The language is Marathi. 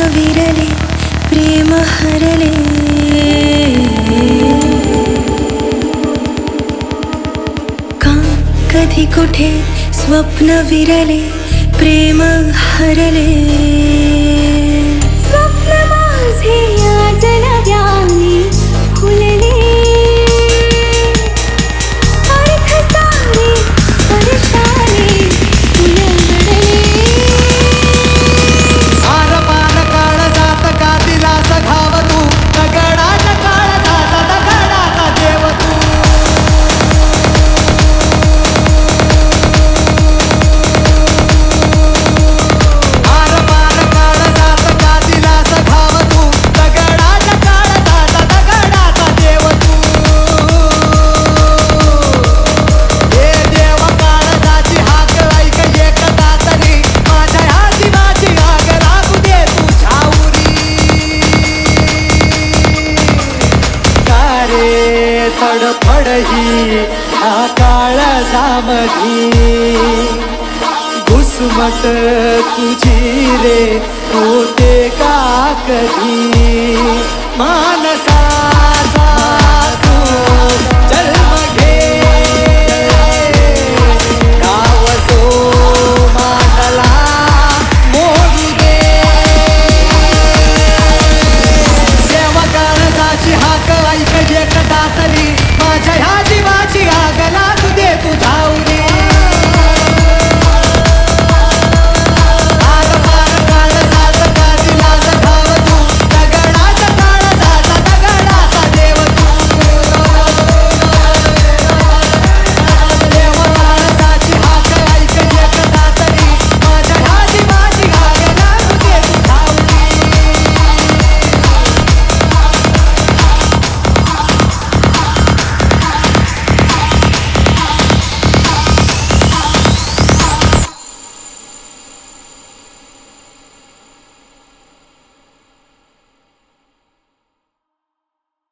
विरले प्रेम हरले का कधी कुठे स्वप्न विरले प्रेम हरले स्वप्न माझे आज नव्याने फुलले अर्थ सारे स्पर्शाने उलगडले आर पार काळ जात का दिलास घाव तू दगडाचा काळ जाता दगडाचा देव तू आर पार काळ जात का दिलास घाव तू दगडाचा काळ जाता दगडाचा देव तू हे देव काळजाची हाक ऐक एकदा तरी माझ्या ह्या जीवाची आग लागू दे तू छाऊरी का रे तडफड ही हा काळजामधी घुसमट तुझी रे होते का कधी मानसा